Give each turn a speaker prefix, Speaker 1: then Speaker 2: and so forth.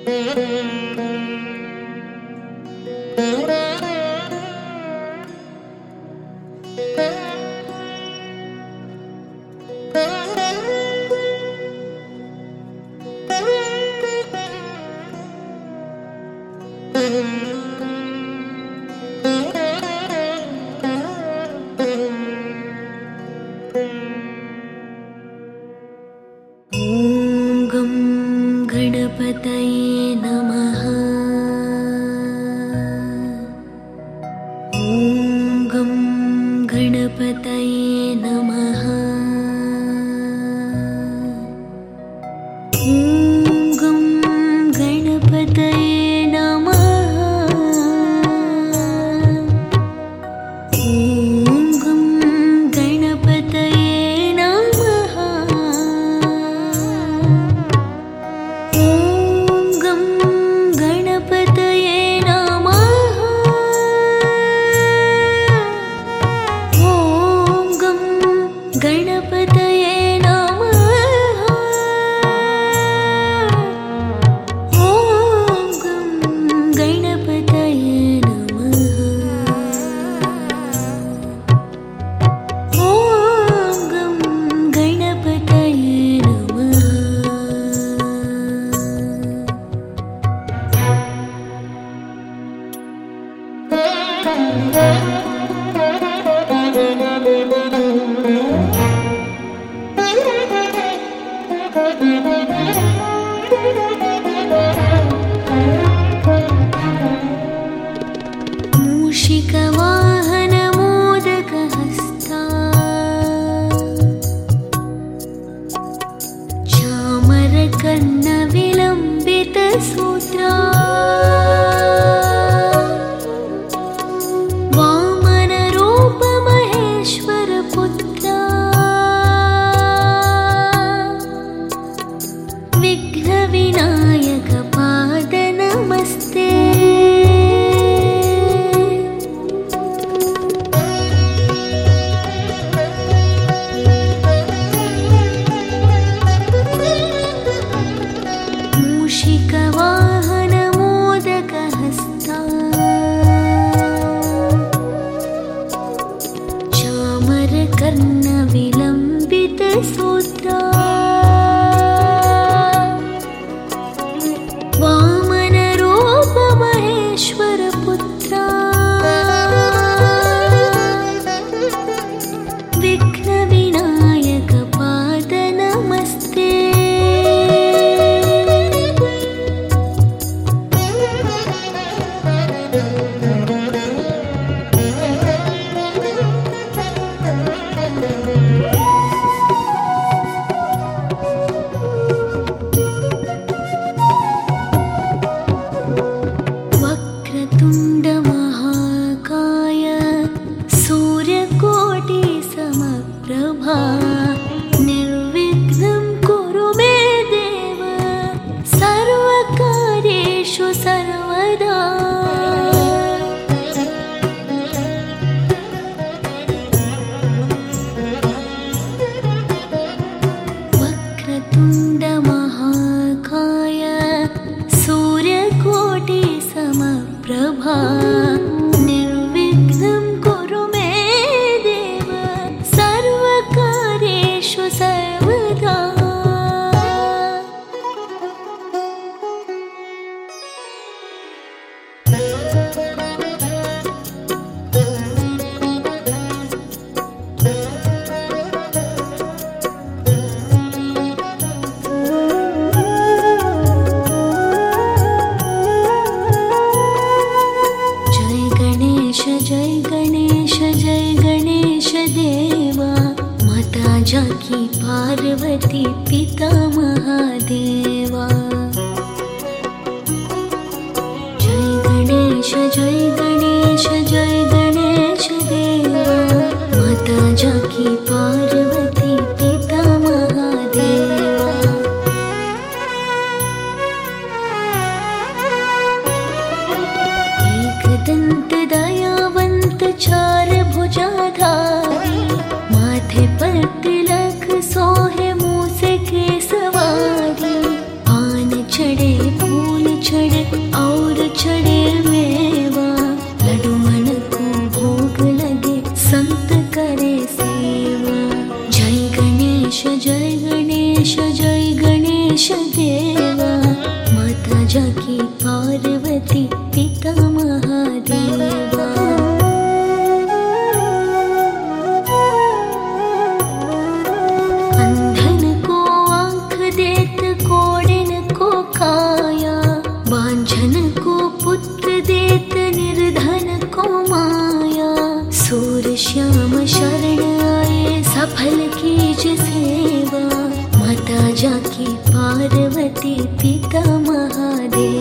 Speaker 1: गणपतये नमः। ॐ गं गणपतये नमः। ॐ गं गणपतये नमः। ॐ गं गणपतये नमः। गणपतये नमः। ॐ गं गणपतये नमः। ॐ गं गणपतये नमः। मूषिकवाहन मोदकहस्ता चामरकर्ण विलम्बितसूत्रा वामनरूप महेश्वरपुत्रा विघ्नविनायक पाद नमस्ते। मूषिकवाहन मोदकहस्ता चामरकर्ण विलम्बितसूत्रा वामनरूप महेश्वरपुत्रा विघ्नविनायक पाद नमस्ते। वक्रतुण्ड महाकाय सूर्यकोटि समप्रभा निर्विघ्नं कुरु मे देव सर्वकार्येषु सर्वदा। वक्रतुण्ड महाकाय सूर्यकोटि समप्रभा निर्विघ्नं कुरु मे देव सर्वकार्येषु सर्वदा। जय गणेश जय गणेश देवा माता जाकी पार्वती पिता महादेवा। जय गणेश जय गणेश जय गणेश देवा माता जाकी पार्वती पिता महादेवा। एकदंत दयावंत चार भुजाधारी माथे पर तिलक सोहे मुँह से केसवारी पान चढ़े फूल चढ़े और चढ़े मेवा, लड्डुअन को भोग लगे संत करे सेवा। जय गणेश जय गणेश जय गणेश देवा, माता जाकी पार्वती पिता महादेवा। अंधन को आँख देत कोड़िन को काया, बांझन को पुत्र देत निर्धन को माया। सूर श्याम शरण आए सफल कीज सेवा, माता जाकी पार्वती पिता महादेवा।